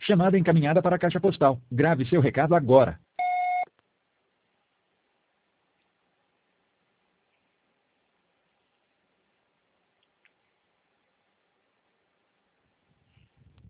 Chamada encaminhada para a caixa postal. Grave seu recado agora.